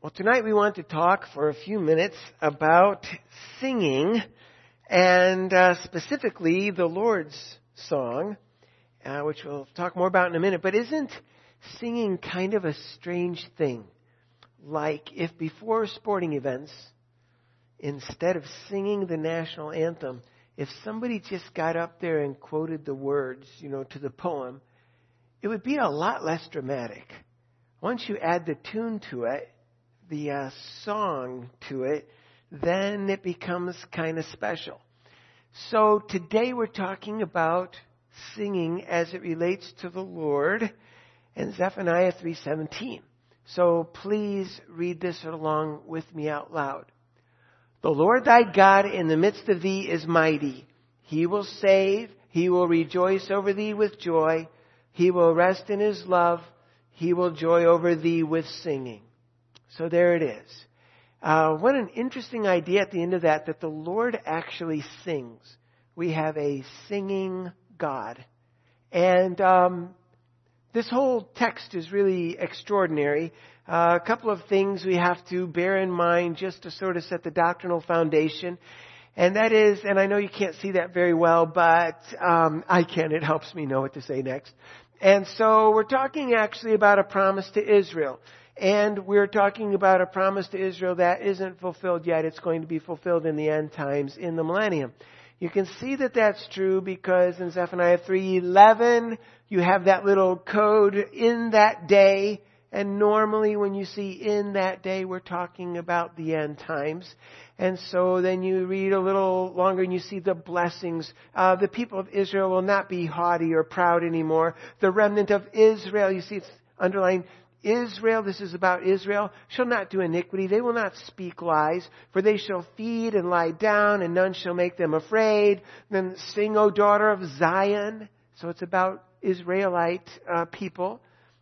Well, tonight we want to talk for a few minutes about singing and specifically the Lord's song, which we'll talk more about in a minute. But isn't singing kind of a strange thing? Like if before sporting events, instead of singing the national anthem, if somebody just got up there and quoted the words, to the poem, it would be a lot less dramatic. Once you add the tune to it, the song to it, then it becomes kind of special. So today we're talking about singing as it relates to the Lord in Zephaniah 3:17. So please read this along with me out loud. The Lord thy God in the midst of thee is mighty. He will save. He will rejoice over thee with joy. He will rest in his love. He will joy over thee with singing. So there it is. What an interesting idea at the end of that the Lord actually sings. We have a singing God. And this whole text is really extraordinary. A couple of things we have to bear in mind just to sort of set the doctrinal foundation. And that is, and I know you can't see that very well, but I can. It helps me know what to say next. And so we're talking actually about a promise to Israel. And we're talking about a promise to Israel that isn't fulfilled yet. It's going to be fulfilled in the end times, in the millennium. You can see that that's true because in Zephaniah 3:11, you have that little code, in that day. And normally when you see in that day, we're talking about the end times. And so then you read a little longer and you see the blessings. The people of Israel will not be haughty or proud anymore. The remnant of Israel, you see it's underlined, Israel, this is about Israel, shall not do iniquity. They will not speak lies, for they shall feed and lie down, and none shall make them afraid. Then sing, O daughter of Zion. So it's about Israelite people.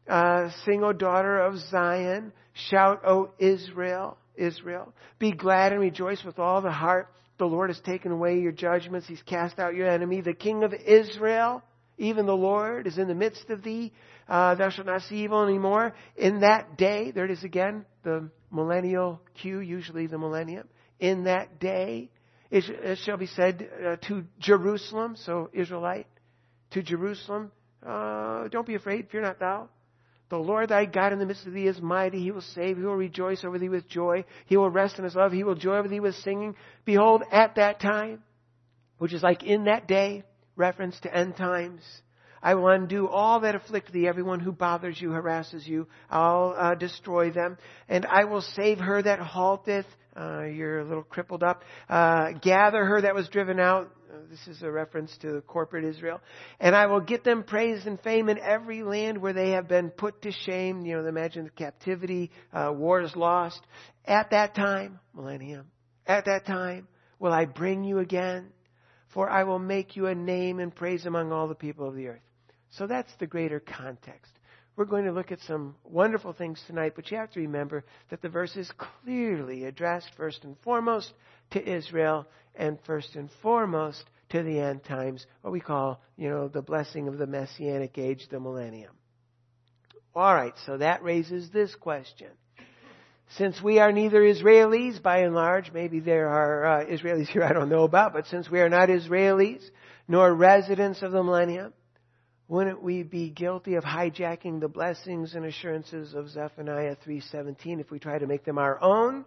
Sing, O daughter of Zion. Shout, O Israel. Israel. Be glad and rejoice with all the heart. The Lord has taken away your judgments. He's cast out your enemy. The King of Israel, even the Lord, is in the midst of thee. Thou shalt not see evil anymore. In that day, there it is again, the millennial cue, usually the millennium. In that day, it shall be said to Jerusalem, so Israelite, to Jerusalem, don't be afraid, fear not thou. The Lord thy God in the midst of thee is mighty. He will save. He will rejoice over thee with joy. He will rest in his love. He will joy over thee with singing. Behold, at that time, which is like in that day, reference to end times, I will undo all that afflict thee, everyone who bothers you, harasses you. I'll destroy them. And I will save her that halteth. You're a little crippled up. Gather her that was driven out. This is a reference to corporate Israel. And I will get them praise and fame in every land where they have been put to shame. Imagine the captivity, wars lost. At that time, millennium, at that time will I bring you again. For I will make you a name and praise among all the people of the earth. So that's the greater context. We're going to look at some wonderful things tonight, but you have to remember that the verse is clearly addressed first and foremost to Israel and first and foremost to the end times, what we call, the blessing of the Messianic age, the millennium. All right, so that raises this question. Since we are neither Israelis, by and large, maybe there are Israelis here I don't know about, but since we are not Israelis, nor residents of the millennium, wouldn't we be guilty of hijacking the blessings and assurances of Zephaniah 3:17 if we try to make them our own?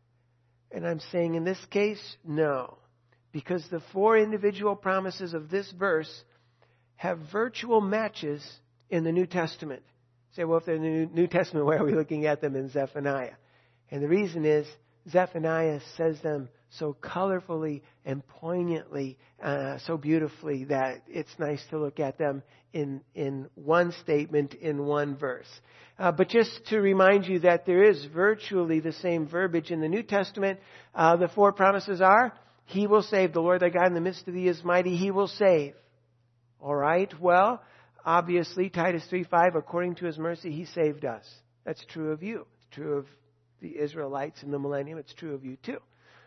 And I'm saying in this case, no. Because the four individual promises of this verse have virtual matches in the New Testament. You say, well, if they're in the New Testament, why are we looking at them in Zephaniah? And the reason is Zephaniah says them so colorfully and poignantly, so beautifully that it's nice to look at them in one statement, in one verse. But just to remind you that there is virtually the same verbiage in the New Testament. The four promises are, He will save. The Lord thy God in the midst of thee is mighty. He will save. All right, well, obviously, Titus 3:5, according to His mercy, He saved us. That's true of you. It's true of the Israelites in the millennium. It's true of you too.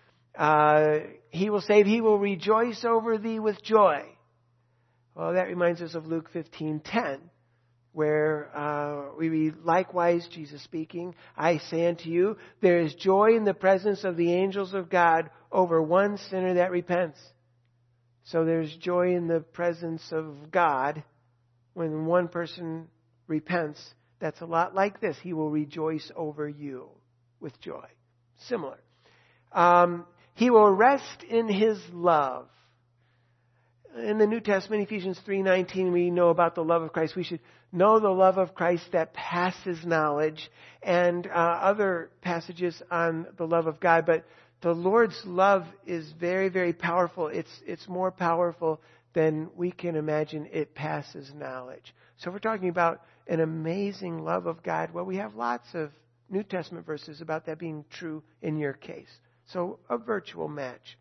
He will save. He will rejoice over thee with joy. Well, that reminds us of Luke 15:10. where we read, likewise, Jesus speaking, I say unto you, there is joy in the presence of the angels of God over one sinner that repents. So there's joy in the presence of God when one person repents. That's a lot like this. He will rejoice over you with joy. Similar. He will rest in His love. In the New Testament, Ephesians 3:19, we know about the love of Christ. We should know the love of Christ that passes knowledge, and other passages on the love of God. But the Lord's love is very, very powerful. It's more powerful than we can imagine. It passes knowledge. So we're talking about an amazing love of God. Well, we have lots of New Testament verses about that being true in your case. So a virtual match.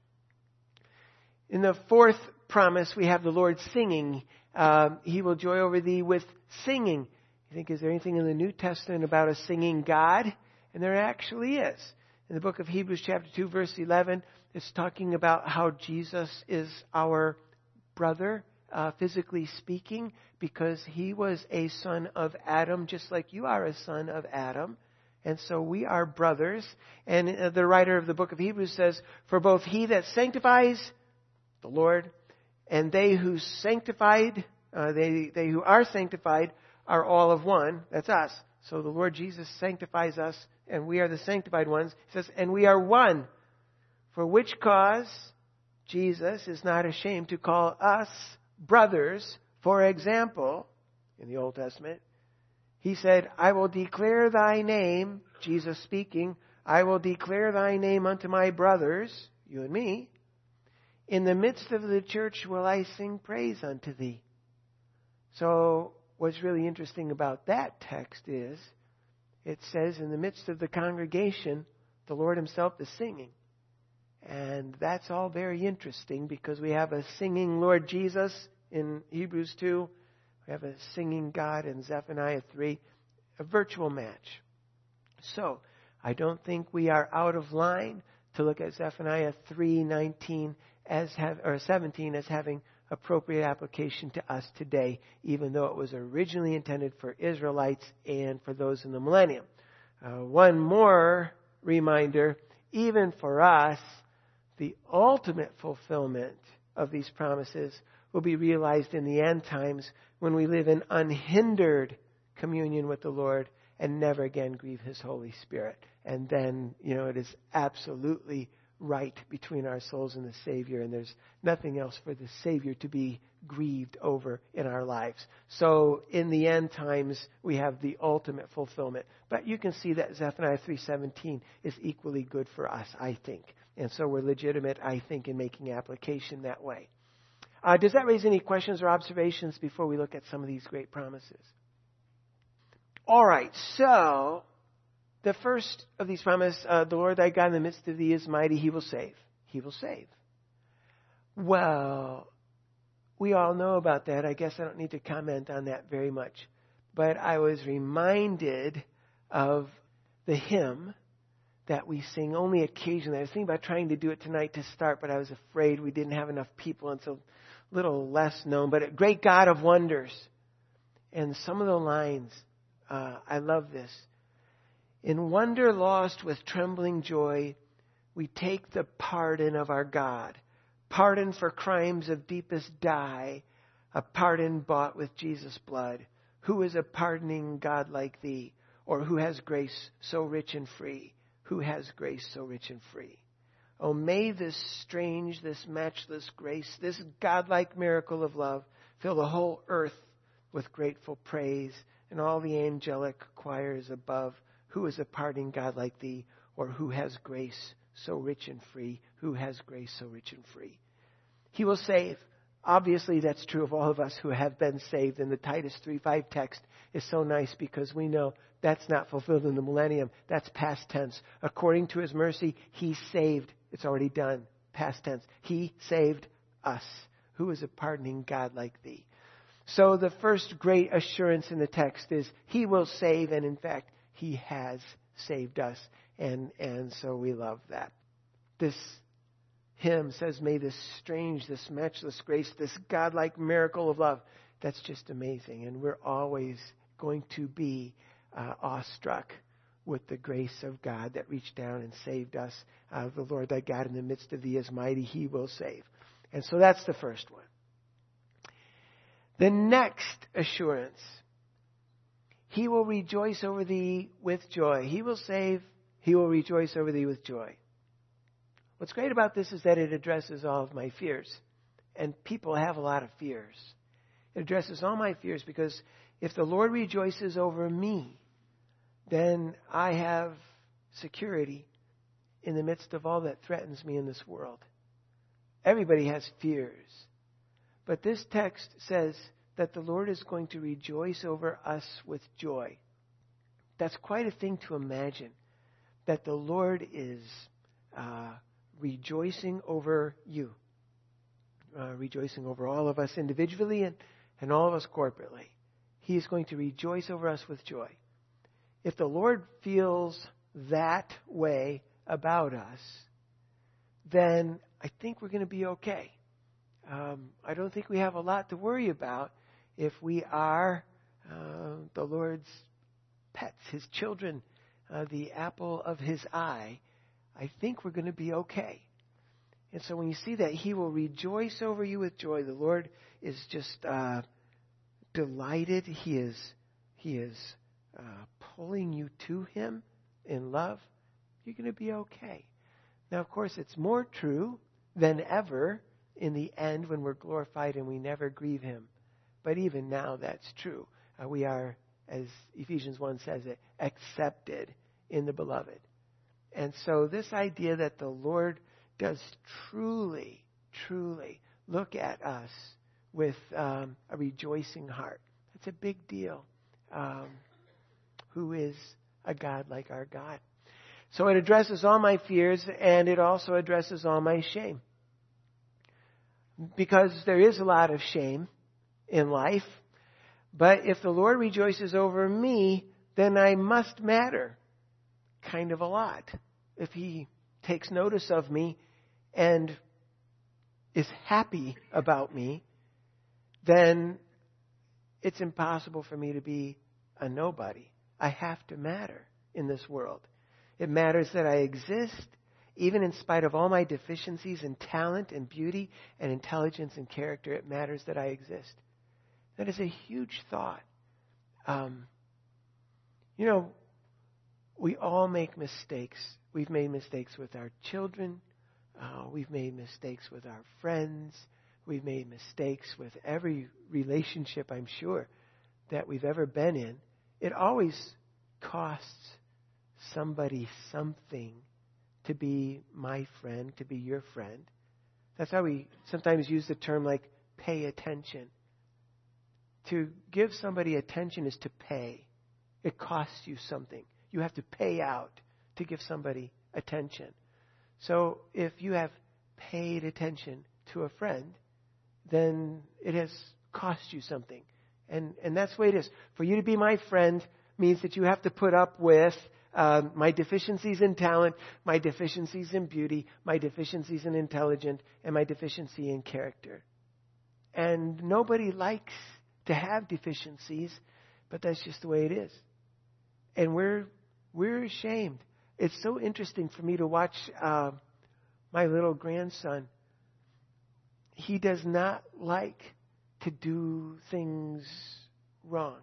In the fourth promise, we have the Lord singing. He will joy over thee with singing. You think, is there anything in the New Testament about a singing God? And there actually is. In the book of Hebrews chapter 2, verse 11, it's talking about how Jesus is our brother, physically speaking, because He was a son of Adam, just like you are a son of Adam. And so we are brothers. And the writer of the book of Hebrews says, for both He that sanctifies, the Lord, and they who sanctified, they who are sanctified are all of one. That's us. So the Lord Jesus sanctifies us, and we are the sanctified ones. He says, and we are one. For which cause Jesus is not ashamed to call us brothers. For example, in the Old Testament, He said, I will declare thy name, Jesus speaking, I will declare thy name unto my brothers, you and me. In the midst of the church will I sing praise unto thee. So what's really interesting about that text is it says in the midst of the congregation, the Lord Himself is singing. And that's all very interesting because we have a singing Lord Jesus in Hebrews 2. We have a singing God in Zephaniah 3. A virtual match. So I don't think we are out of line to look at Zephaniah 3:19 or 17 as having appropriate application to us today, even though it was originally intended for Israelites and for those in the millennium. One more reminder, even for us, the ultimate fulfillment of these promises will be realized in the end times when we live in unhindered communion with the Lord and never again grieve His Holy Spirit. And then, it is absolutely right between our souls and the Savior, and there's nothing else for the Savior to be grieved over in our lives. So in the end times, we have the ultimate fulfillment. But you can see that Zephaniah 3:17 is equally good for us, I think. And so we're legitimate, I think, in making application that way. Does that raise any questions or observations before we look at some of these great promises? All right, so the first of these promises, the Lord thy God in the midst of thee is mighty, He will save. He will save. Well, we all know about that. I guess I don't need to comment on that very much. But I was reminded of the hymn that we sing only occasionally. I was thinking about trying to do it tonight to start, but I was afraid we didn't have enough people, and so a little less known. But Great God of Wonders. And some of the lines, I love this. In wonder lost with trembling joy, we take the pardon of our God. Pardon for crimes of deepest dye, a pardon bought with Jesus' blood. Who is a pardoning God like thee? Or who has grace so rich and free? Who has grace so rich and free? Oh, may this strange, this matchless grace, this godlike miracle of love fill the whole earth with grateful praise and all the angelic choirs above. Who is a pardoning God like thee? Or who has grace so rich and free? Who has grace so rich and free? He will save. Obviously, that's true of all of us who have been saved. And the Titus 3:5 text is so nice because we know that's not fulfilled in the millennium. That's past tense. According to His mercy, He saved. It's already done. Past tense. He saved us. Who is a pardoning God like thee? So the first great assurance in the text is He will save. And in fact, He has saved us. And so we love that. This hymn says, may this strange, this matchless grace, this godlike miracle of love, that's just amazing. And we're always going to be awestruck with the grace of God that reached down and saved us. The Lord thy God in the midst of thee is mighty, he will save. And so that's the first one. The next assurance, he will rejoice over thee with joy. He will save, he will rejoice over thee with joy. What's great about this is that it addresses all of my fears. And people have a lot of fears. It addresses all my fears because if the Lord rejoices over me, then I have security in the midst of all that threatens me in this world. Everybody has fears. But this text says that the Lord is going to rejoice over us with joy. That's quite a thing to imagine, that the Lord is rejoicing over you, rejoicing over all of us individually and all of us corporately. He is going to rejoice over us with joy. If the Lord feels that way about us, then I think we're going to be okay. I don't think we have a lot to worry about if we are the Lord's pets, his children, the apple of his eye. I think we're going to be okay. And so when you see that he will rejoice over you with joy, the Lord is just delighted. He is pulling you to him in love. You're going to be okay. Now, of course, it's more true than ever in the end when we're glorified and we never grieve him. But even now, that's true. We are, as Ephesians 1 says it, accepted in the beloved. And so this idea that the Lord does truly, truly look at us with a rejoicing heart. It's a big deal. Who is a God like our God? So it addresses all my fears, and it also addresses all my shame. Because there is a lot of shame in life. But if the Lord rejoices over me, then I must matter kind of a lot. If he takes notice of me and is happy about me, then it's impossible for me to be a nobody. I have to matter in this world. It matters that I exist, even in spite of all my deficiencies in talent and beauty and intelligence and character. It matters that I exist. That is a huge thought. We all make mistakes. We've made mistakes with our children. We've made mistakes with our friends. We've made mistakes with every relationship, I'm sure, that we've ever been in. It always costs somebody something to be my friend, to be your friend. That's how we sometimes use the term like pay attention. To give somebody attention is to pay. It costs you something. You have to pay out to give somebody attention. So if you have paid attention to a friend, then it has cost you something. And that's the way it is. For you to be my friend means that you have to put up with my deficiencies in talent, my deficiencies in beauty, my deficiencies in intelligence, and my deficiency in character. And nobody likes to have deficiencies, but that's just the way it is. And we're ashamed. It's so interesting for me to watch my little grandson. He does not like to do things wrong.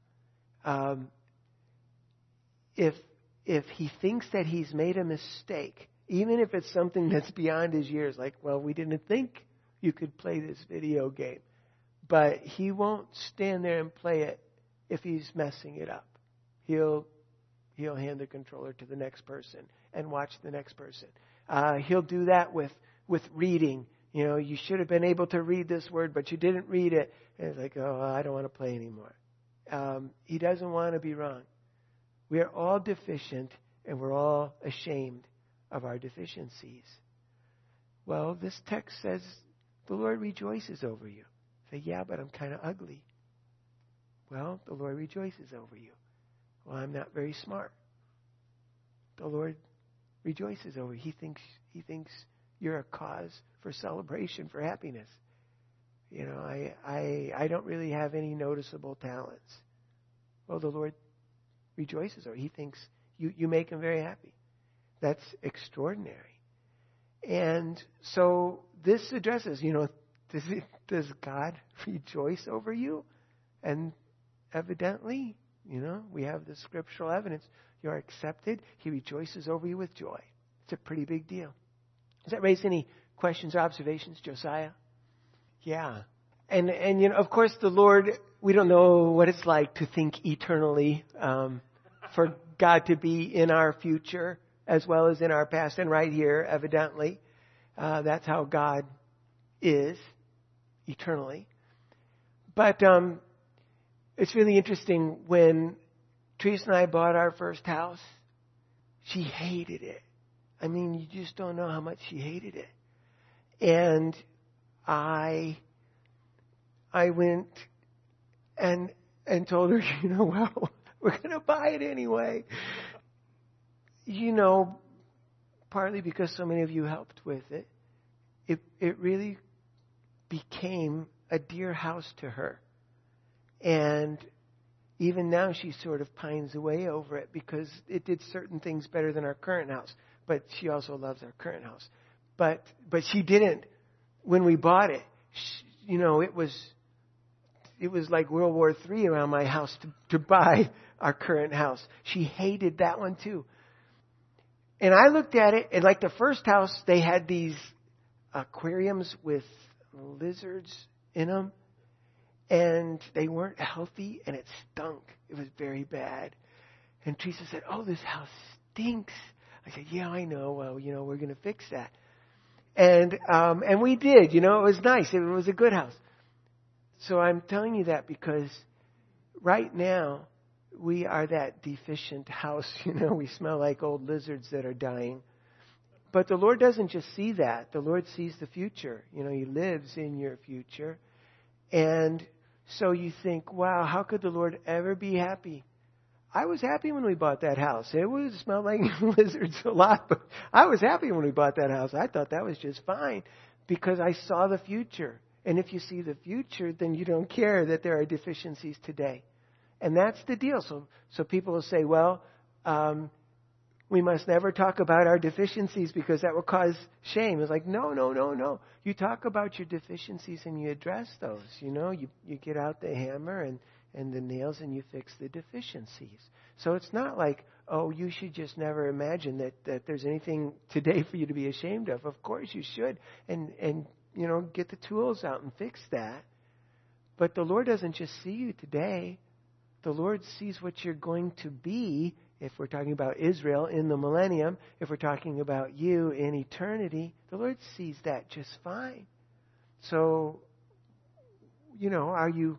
If he thinks that he's made a mistake, even if it's something that's beyond his years, like, well, we didn't think you could play this video game. But he won't stand there and play it if he's messing it up. He'll hand the controller to the next person and watch the next person. He'll do that with reading. You should have been able to read this word, but you didn't read it. And it's like, oh, I don't want to play anymore. He doesn't want to be wrong. We are all deficient, and we're all ashamed of our deficiencies. Well, this text says the Lord rejoices over you. Say, yeah, but I'm kind of ugly. Well, the Lord rejoices over you. Well, I'm not very smart. The Lord rejoices over you. He thinks you're a cause for celebration, for happiness. I don't really have any noticeable talents. well, the Lord rejoices, or he thinks you make him very happy. That's extraordinary. And so this addresses, does God rejoice over you? And evidently, we have the scriptural evidence. You are accepted. He rejoices over you with joy. It's a pretty big deal. Does that raise any questions or observations, Josiah? Yeah. And of course, the Lord, we don't know what it's like to think eternally, for God to be in our future as well as in our past. And right here, evidently, that's how God is eternally. But it's really interesting. When Teresa and I bought our first house, she hated it. I mean, you just don't know how much she hated it. And I went and told her, well, we're going to buy it anyway. Partly because so many of you helped with it. It really became a dear house to her. And even now she sort of pines away over it because it did certain things better than our current house. But she also loves our current house. But she didn't, when we bought it, it was like World War III around my house to buy our current house. She hated that one too. And I looked at it, and like the first house, they had these aquariums with lizards in them. And they weren't healthy, and it stunk. It was very bad. And Teresa said, oh, this house stinks. I said, yeah, I know. Well, we're going to fix that. And we did. It was nice. It was a good house. So I'm telling you that because right now we are that deficient house. We smell like old lizards that are dying. But the Lord doesn't just see that. The Lord sees the future. He lives in your future. And so you think, wow, how could the Lord ever be happy? I was happy when we bought that house. It smelled like lizards a lot, but I was happy when we bought that house. I thought that was just fine because I saw the future. And if you see the future, then you don't care that there are deficiencies today. And that's the deal. So people will say, well, we must never talk about our deficiencies because that will cause shame. It's like, no. You talk about your deficiencies and you address those. You get out the hammer and the nails and you fix the deficiencies. So it's not like, oh, you should just never imagine that there's anything today for you to be ashamed of. Of course you should. And get the tools out and fix that. But the Lord doesn't just see you today. The Lord sees what you're going to be. If we're talking about Israel in the millennium, if we're talking about you in eternity, the Lord sees that just fine. So, are you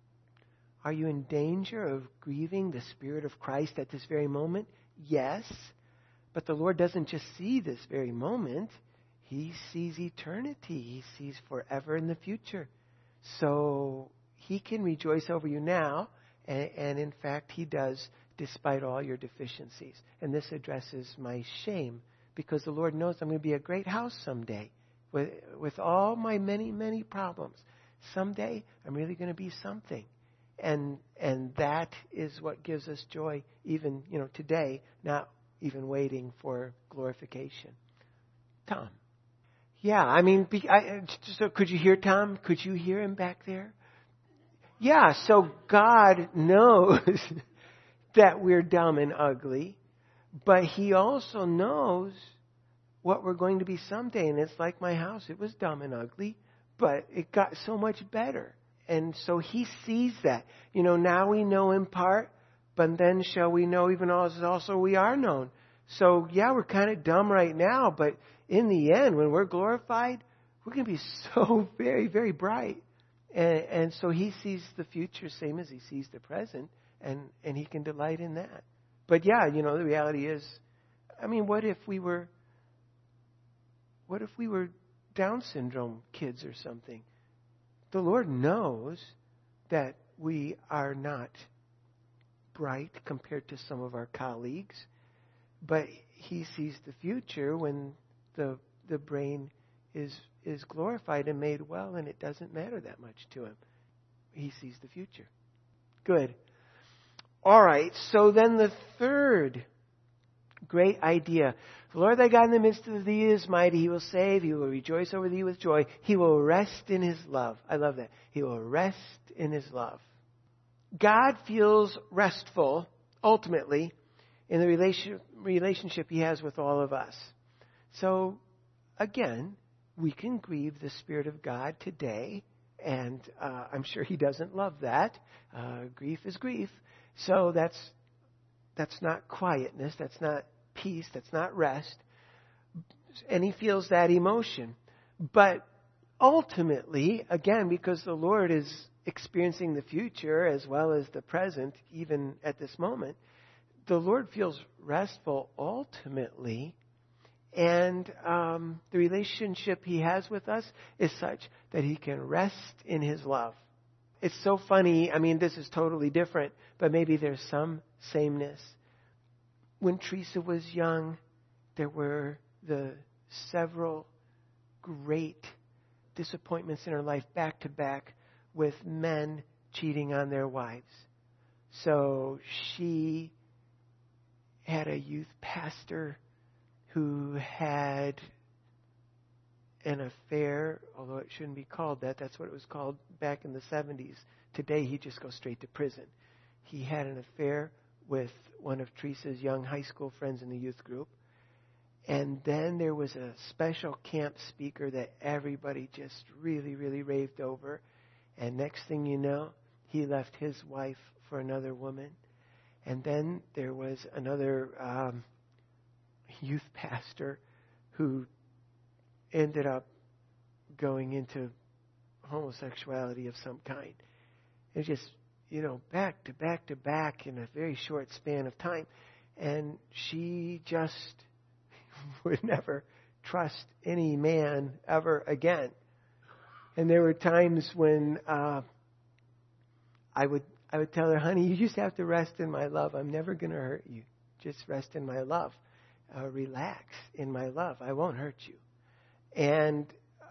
in danger of grieving the Spirit of Christ at this very moment? Yes. But the Lord doesn't just see this very moment. He sees eternity. He sees forever in the future. So He can rejoice over you now. And in fact, He does, despite all your deficiencies. And this addresses my shame, because the Lord knows I'm going to be a great house someday. With all my many, many problems. Someday, I'm really going to be something. And that is what gives us joy, even, today, not even waiting for glorification. Tom. Yeah, so could you hear Tom? Could you hear him back there? Yeah, so God knows that we're dumb and ugly, but He also knows what we're going to be someday. And it's like my house. It was dumb and ugly, but it got so much better. And so He sees that. Now we know in part, but then shall we know even as also we are known. So, yeah, we're kind of dumb right now, but in the end, when we're glorified, we're going to be so very, very bright. And so He sees the future same as He sees the present, and He can delight in that. But yeah, the reality is, what if we were Down syndrome kids or something? The Lord knows that we are not bright compared to some of our colleagues, but He sees the future when the brain is glorified and made well, and it doesn't matter that much to Him. He sees the future. Good. All right, so then the third great idea. The Lord thy God in the midst of thee is mighty. He will save. He will rejoice over thee with joy. He will rest in his love. I love that. He will rest in his love. God feels restful, ultimately, in the relationship he has with all of us. So, again, we can grieve the Spirit of God today, and I'm sure he doesn't love that. Grief is grief. So that's not quietness, that's not peace, that's not rest. And he feels that emotion. But ultimately, again, because the Lord is experiencing the future as well as the present, even at this moment, the Lord feels restful ultimately. And the relationship he has with us is such that he can rest in his love. It's so funny. I mean, this is totally different, but maybe there's some sameness. When Teresa was young, there were the several great disappointments in her life back to back with men cheating on their wives. So she had a youth pastor who had an affair, although it shouldn't be called that. That's what it was called back in the 70s. Today, he just goes straight to prison. He had an affair with one of Teresa's young high school friends in the youth group. And then there was a special camp speaker that everybody just really, really raved over. And next thing you know, he left his wife for another woman. And then there was another youth pastor who ended up going into homosexuality of some kind. It just, back to back to back in a very short span of time. And she just would never trust any man ever again. And there were times when I would tell her, honey, you just have to rest in my love. I'm never going to hurt you. Just rest in my love. Relax in my love. I won't hurt you. And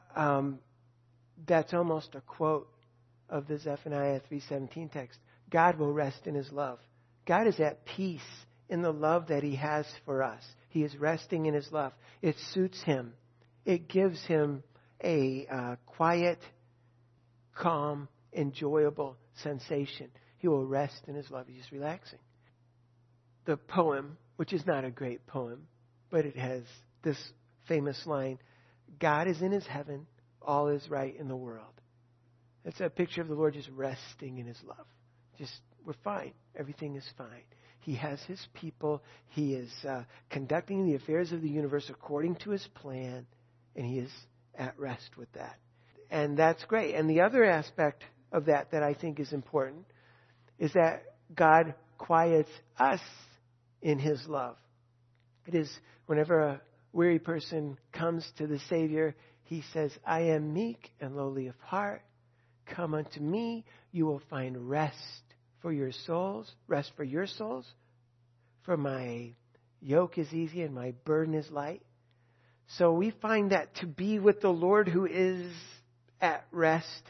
that's almost a quote of the Zephaniah 3:17 text. God will rest in his love. God is at peace in the love that he has for us. He is resting in his love. It suits him. It gives him a quiet, calm, enjoyable sensation. He will rest in his love. He's just relaxing. The poem, which is not a great poem, but it has this famous line, God is in his heaven, all is right in the world. It's a picture of the Lord just resting in his love. We're fine. Everything is fine. He has his people. He is conducting the affairs of the universe according to his plan, and he is at rest with that. And that's great. And the other aspect of that I think is important is that God quiets us in his love. It is whenever a weary person comes to the Savior, he says, I am meek and lowly of heart. Come unto me. You will find rest for your souls. Rest for your souls. For my yoke is easy and my burden is light. So we find that to be with the Lord who is at rest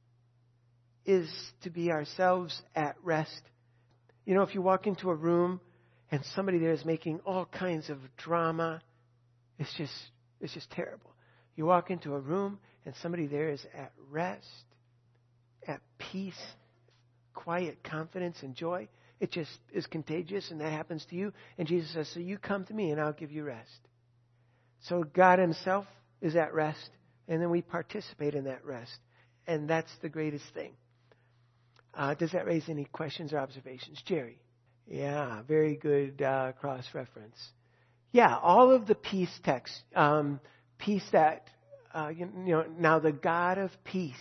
is to be ourselves at rest. If you walk into a room and somebody there is making all kinds of drama, it's just terrible. You walk into a room and somebody there is at rest, at peace, quiet confidence and joy. It just is contagious, and that happens to you. And Jesus says, so you come to me and I'll give you rest. So God himself is at rest, and then we participate in that rest. And that's the greatest thing. Does that raise any questions or observations? Jerry? Yeah, very good cross-reference. Yeah, all of the peace texts, peace that, now the God of peace,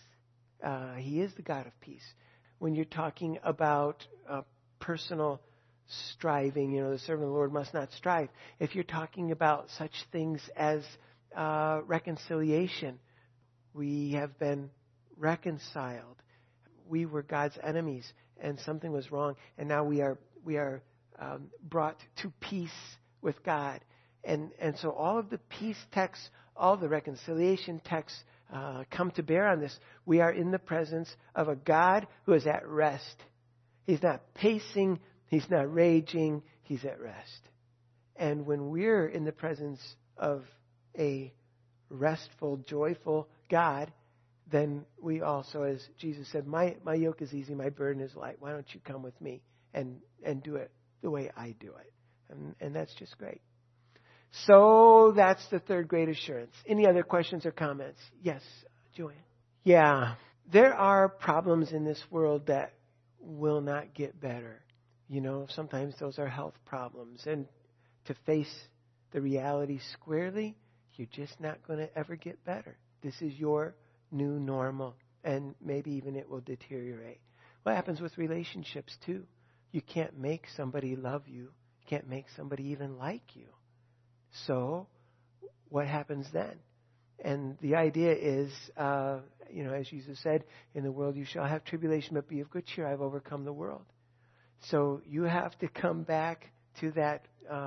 he is the God of peace. When you're talking about personal striving, the servant of the Lord must not strive. If you're talking about such things as reconciliation, we have been reconciled. We were God's enemies, and something was wrong, and now we are brought to peace with God. And so all of the peace texts, all the reconciliation texts come to bear on this. We are in the presence of a God who is at rest. He's not pacing. He's not raging. He's at rest. And when we're in the presence of a restful, joyful God, then we also, as Jesus said, my yoke is easy, my burden is light. Why don't you come with me and do it the way I do it? And that's just great. So that's the third great assurance. Any other questions or comments? Yes, Joanne. Yeah, there are problems in this world that will not get better. Sometimes those are health problems. And to face the reality squarely, you're just not going to ever get better. This is your new normal. And maybe even it will deteriorate. What happens with relationships too? You can't make somebody love you. You can't make somebody even like you. So what happens then? And the idea is, as Jesus said, in the world you shall have tribulation, but be of good cheer. I've overcome the world. So you have to come back to that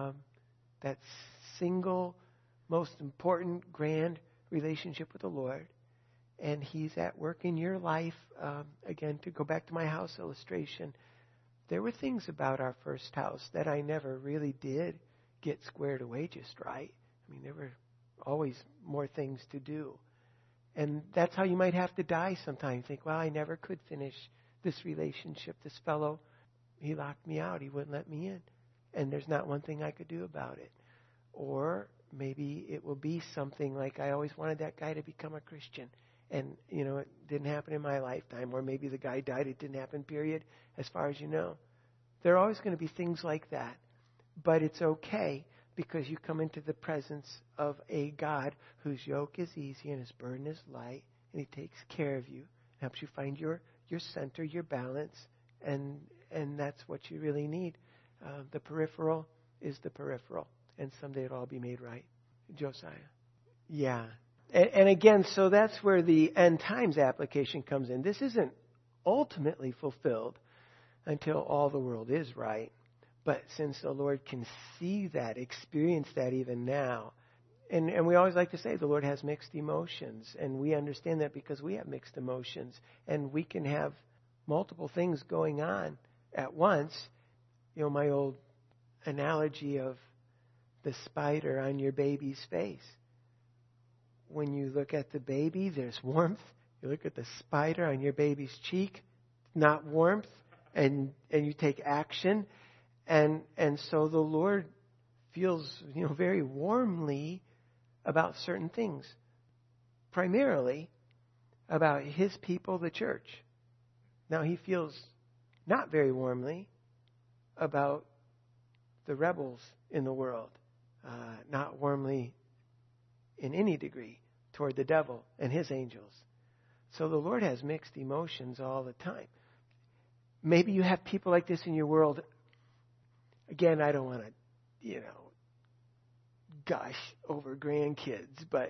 single, most important, grand relationship with the Lord. And He's at work in your life. Again, to go back to my house illustration, there were things about our first house that I never really did get squared away just right. I mean, there were always more things to do. And that's how you might have to die sometime. Think, well, I never could finish this relationship. This fellow, he locked me out. He wouldn't let me in. And there's not one thing I could do about it. Or maybe it will be something like I always wanted that guy to become a Christian. And, it didn't happen in my lifetime. Or maybe the guy died. It didn't happen, period, as far as you know. There are always going to be things like that. But it's okay because you come into the presence of a God whose yoke is easy and his burden is light. And He takes care of you. Helps you find your center, your balance. And that's what you really need. The peripheral is the peripheral. And someday it'll all be made right. Josiah. Yeah. And again, so that's where the end times application comes in. This isn't ultimately fulfilled until all the world is right. But since the Lord can see that, experience that even now, and we always like to say the Lord has mixed emotions, and we understand that because we have mixed emotions, and we can have multiple things going on at once. My old analogy of the spider on your baby's face. When you look at the baby, there's warmth. You look at the spider on your baby's cheek, not warmth, and you take action. And so the Lord feels, very warmly about certain things. Primarily about His people, the church. Now He feels not very warmly about the rebels in the world. Not warmly in any degree toward the devil and his angels. So the Lord has mixed emotions all the time. Maybe you have people like this in your world. Again, I don't want to, gush over grandkids, but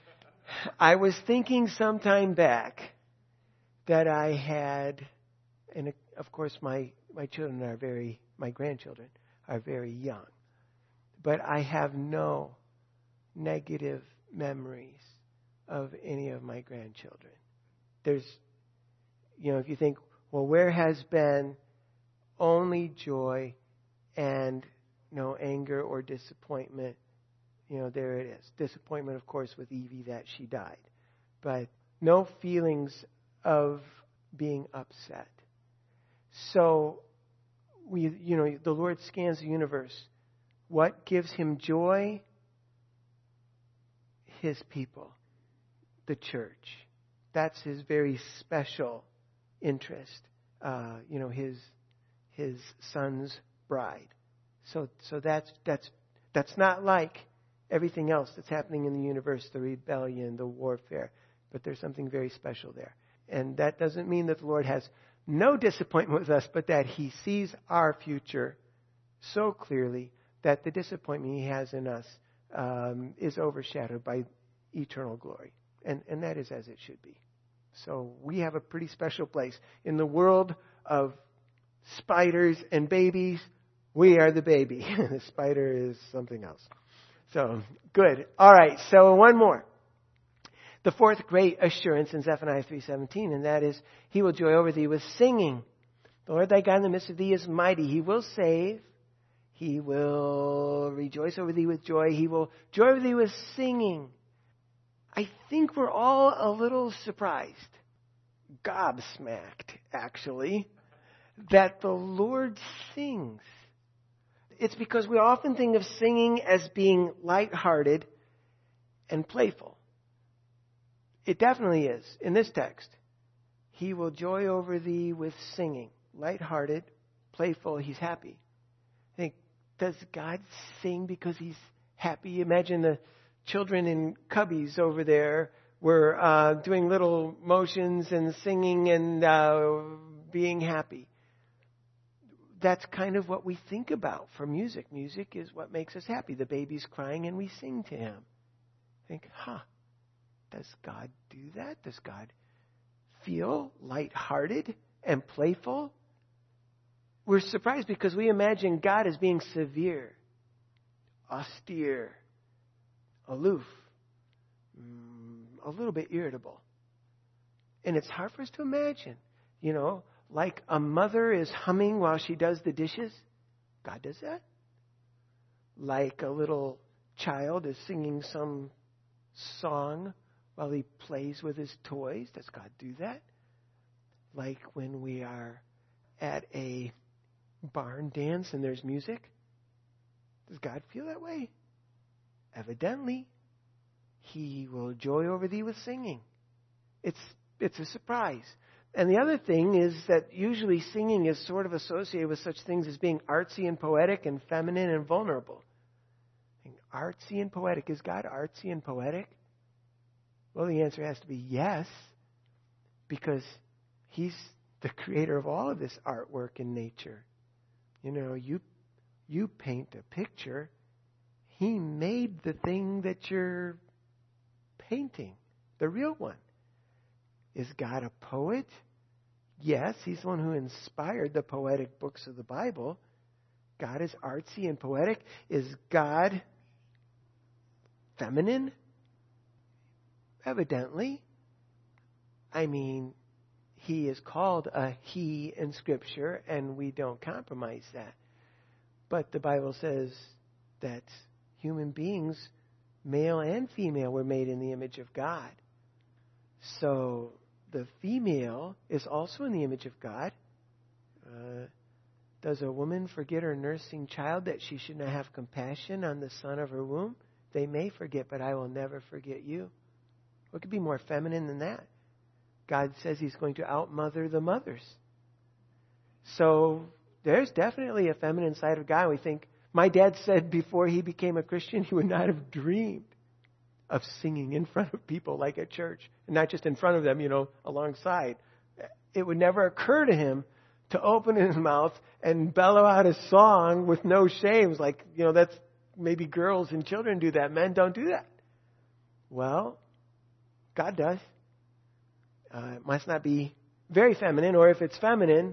I was thinking some time back that I had, and of course my grandchildren are very young, but I have no negative memories of any of my grandchildren. There's, if you think, well, where has been only joy and no anger or disappointment, there it is. Disappointment, of course, with Evie that she died. But no feelings of being upset. So, the Lord scans the universe. What gives Him joy? His people, the church. That's His very special interest. His Son's bride. So that's not like everything else that's happening in the universe, the rebellion, the warfare. But there's something very special there. And that doesn't mean that the Lord has no disappointment with us, but that He sees our future so clearly that the disappointment He has in us is overshadowed by eternal glory. And that is as it should be. So we have a pretty special place. In the world of spiders and babies, we are the baby. The spider is something else. So, good. All right, so one more. The fourth great assurance in Zephaniah 3:17, and that is, He will joy over thee with singing. The Lord thy God in the midst of thee is mighty. He will save. He will rejoice over thee with joy. He will joy over thee with singing. I think we're all a little surprised, gobsmacked, actually, that the Lord sings. It's because we often think of singing as being lighthearted and playful. It definitely is in this text. He will joy over thee with singing. Lighthearted, playful, he's happy. I think, does God sing because he's happy? Imagine the children in cubbies over there were doing little motions and singing and being happy. That's kind of what we think about for music. Music is what makes us happy. The baby's crying and we sing to him. Think, does God do that? Does God feel lighthearted and playful? We're surprised because we imagine God as being severe, austere, aloof, a little bit irritable. And it's hard for us to imagine, like a mother is humming while she does the dishes. God does that. Like a little child is singing some song while he plays with his toys. Does God do that? Like when we are at a barn dance and there's music. Does God feel that way? Evidently. He will joy over thee with singing. It's a surprise. And the other thing is that usually singing is sort of associated with such things as being artsy and poetic and feminine and vulnerable. Artsy and poetic. Is God artsy and poetic? Well, the answer has to be yes, because he's the creator of all of this artwork in nature. You paint a picture. He made the thing that you're painting, the real one. Is God a poet? Yes, he's the one who inspired the poetic books of the Bible. God is artsy and poetic. Is God feminine? Evidently. He is called a he in Scripture, and we don't compromise that. But the Bible says that human beings, male and female, were made in the image of God. So the female is also in the image of God. Does a woman forget her nursing child that she should not have compassion on the son of her womb? They may forget, but I will never forget you. What could be more feminine than that? God says he's going to outmother the mothers. So there's definitely a feminine side of God. We think, my dad said before he became a Christian, he would not have dreamed of singing in front of people like at church. And not just in front of them, alongside. It would never occur to him to open his mouth and bellow out a song with no shames. Like, that's maybe girls and children do that. Men don't do that. Well, God does. It must not be very feminine, or if it's feminine,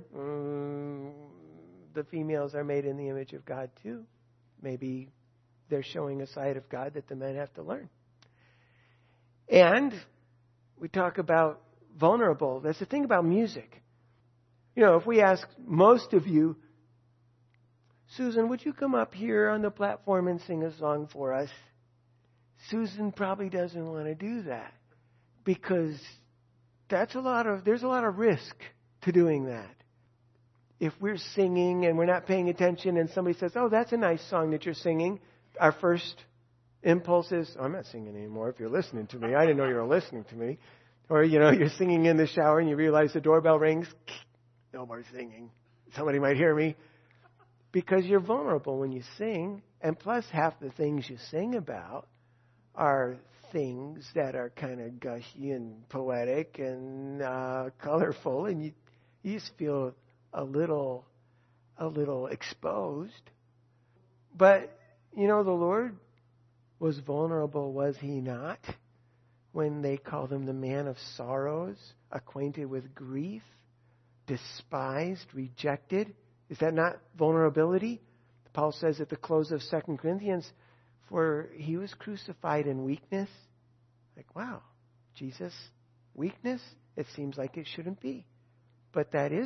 the females are made in the image of God too. Maybe they're showing a side of God that the men have to learn. And we talk about vulnerable. That's the thing about music. If we ask most of you, Susan, would you come up here on the platform and sing a song for us? Susan probably doesn't want to do that, because there's a lot of risk to doing that. If we're singing and we're not paying attention and somebody says, oh, that's a nice song that you're singing, our first impulse is, I'm not singing anymore if you're listening to me. I didn't know you were listening to me. Or, you're singing in the shower and you realize the doorbell rings. No more singing. Somebody might hear me. Because you're vulnerable when you sing. And plus, half the things you sing about are things that are kind of gushy and poetic and colorful. And you just feel a little exposed. But, the Lord was vulnerable, was he not? When they called him the man of sorrows, acquainted with grief, despised, rejected. Is that not vulnerability? Paul says at the close of 2 Corinthians, for he was crucified in weakness. Like, wow, Jesus, weakness? It seems like it shouldn't be. But that is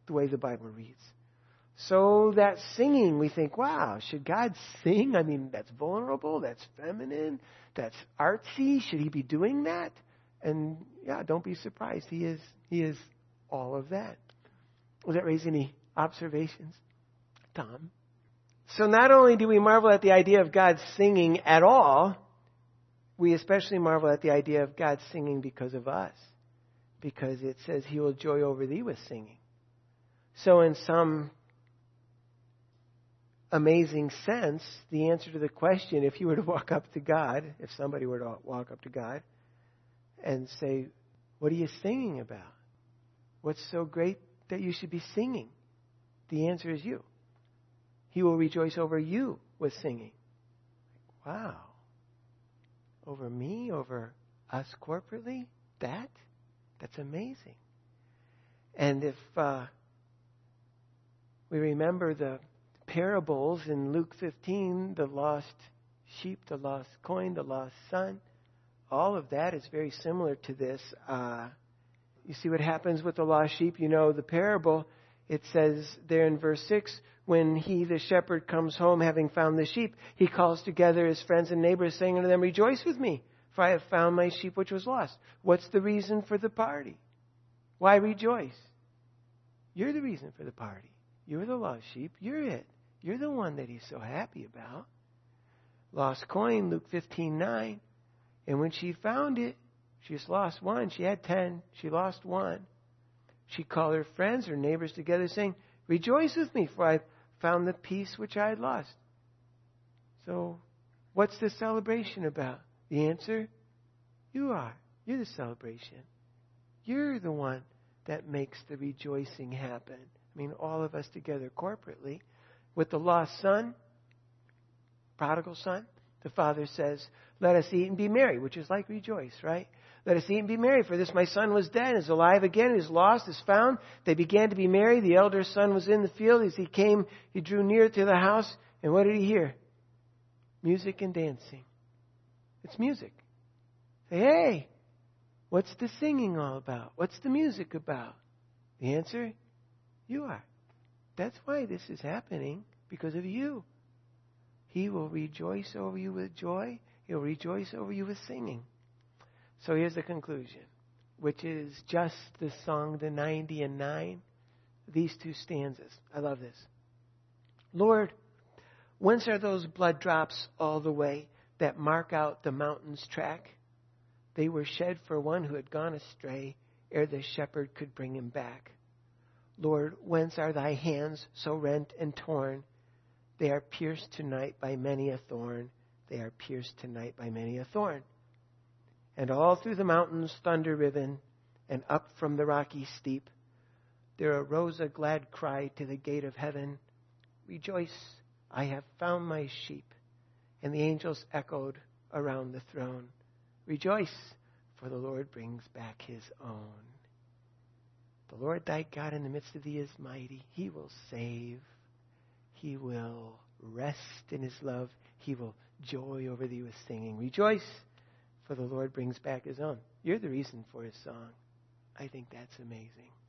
the way the Bible reads. So that singing, we think, wow, should God sing? I mean, that's vulnerable, that's feminine, that's artsy. Should he be doing that? And yeah, don't be surprised. He is all of that. Does that raise any observations, Tom? So not only do we marvel at the idea of God singing at all, we especially marvel at the idea of God singing because of us. Because it says he will joy over thee with singing. So in some amazing sense, the answer to the question, if you were to walk up to God, if somebody were to walk up to God and say, what are you singing about? What's so great that you should be singing? The answer is you. He will rejoice over you with singing. Wow. Over me, over us corporately? That's amazing. And if we remember the parables in Luke 15, the lost sheep, the lost coin, the lost son, all of that is very similar to this. You see what happens with the lost sheep? You know the parable. It says there in verse 6, when he, the shepherd, comes home having found the sheep, he calls together his friends and neighbors, saying unto them, rejoice with me, for I have found my sheep which was lost. What's the reason for the party? Why rejoice? You're the reason for the party. You're the lost sheep. You're it. You're the one that he's so happy about. Lost coin, Luke 15:9. And when she found it, she just lost one. She had 10. She lost one. She called her friends, her neighbors together, saying, rejoice with me, for I've found the piece which I had lost. So, what's the celebration about? The answer? You are. You're the celebration. You're the one that makes the rejoicing happen. I mean, all of us together corporately. With the lost son, prodigal son, the father says, let us eat and be merry, which is like rejoice, right? Let us eat and be merry, for this my son was dead, is alive again, is lost, is found. They began to be merry. The elder son was in the field. As he came, he drew near to the house. And what did he hear? Music and dancing. It's music. Say, hey, what's the singing all about? What's the music about? The answer? You are. That's why this is happening, because of you. He will rejoice over you with joy. He'll rejoice over you with singing. So here's the conclusion, which is just the song, the 90 and 9, these two stanzas. I love this. Lord, whence are those blood drops all the way that mark out the mountain's track? They were shed for one who had gone astray, ere the shepherd could bring him back. Lord, whence are thy hands so rent and torn? They are pierced tonight by many a thorn. They are pierced tonight by many a thorn. And all through the mountains thunder riven, and up from the rocky steep, there arose a glad cry to the gate of heaven, rejoice, I have found my sheep. And the angels echoed around the throne, rejoice, for the Lord brings back his own. The Lord thy God in the midst of thee is mighty. He will save. He will rest in his love. He will joy over thee with singing. Rejoice, for the Lord brings back his own. You're the reason for his song. I think that's amazing.